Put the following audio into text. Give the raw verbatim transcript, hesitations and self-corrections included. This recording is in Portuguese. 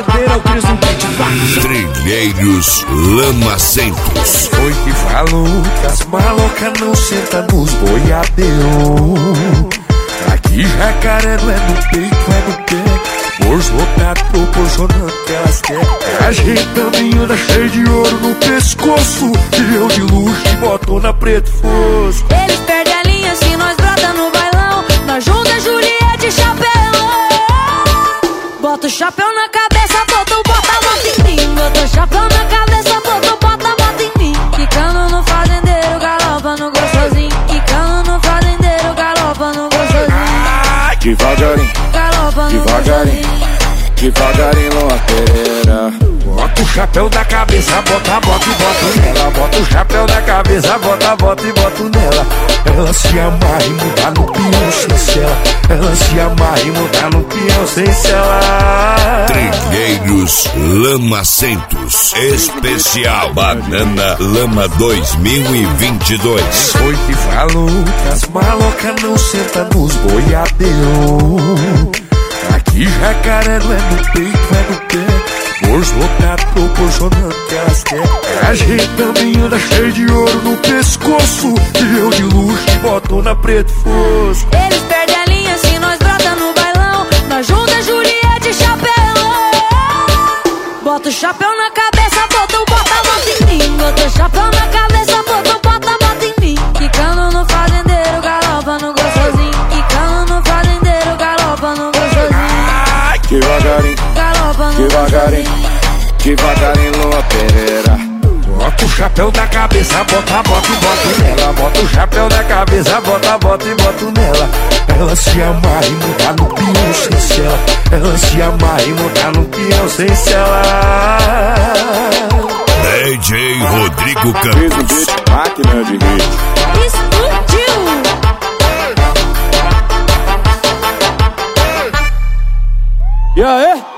boiadeira, o Cris no beat. Trilheiros Lamacentos. Foi que falou que as malocas não sentam nos boiadeiros. Aqui jacaré não é no peito, é no pé. Bolso lotado proporcionando que elas querem. Ajeitando e anda cheio de ouro no pescoço. Viveu de luxo e botou na preto fosco. Eles perdem a linha se nós brota no bailão. Nós junta Juliette e chapelão. Bota o chapéu na cabeça, bota o bota, bota em mim. Bota o chapéu na cabeça, bota o bota, bota em mim. Quicando no fazendeiro, galopa no gostosinho. Quicando no fazendeiro, galopa no gostosinho. Devagarinho, Galopa no devagarinho, gostosinho. devagarinho, Luan Pereira. Bota o chapéu da cabeça, bota, bota e bota nela. Bota o chapéu da cabeça, bota, bota e bota nela. Ela se amarra e muda no peão sem cela. Ela se amarra e muda no peão sem cela. Trilheiros Lamacentos. Especial Banana Lama dois mil e vinte e dois. Foi que falou que as malocas não sentam nos boiadeiros. Aqui jacaré não é no peito, é no pé. Bolso lotado proporcionando que elas querem. Ajeitando e anda cheio de ouro no pescoço. Viveu de luxo e botou na preto fosco. Eles perdem a linha se nós brota no bailão. Nós junta Juliette e chapelão. Bota o chapéu na cabeça, bota o bota, bota em mim. Bota o chapéu na cabeça, bota o bota, bota em mim. Quicando no fazendeiro, galopa no gostosinho. Quicando no fazendeiro, galopa no gostosinho. Devagarinho, Galopa no devagarinho, gostosinho. devagarinho, Luan Pereira. Bota o chapéu da cabeça, bota, bota e bota nela. Bota o chapéu da cabeça, bota, bota e bota nela. Ela se amarra e muda no peão sem cela. Ela se amarra e muda no peão sem cela. D J Rodrigo Fez o Campos. beat, máquina de hit. Explodiu! E aí?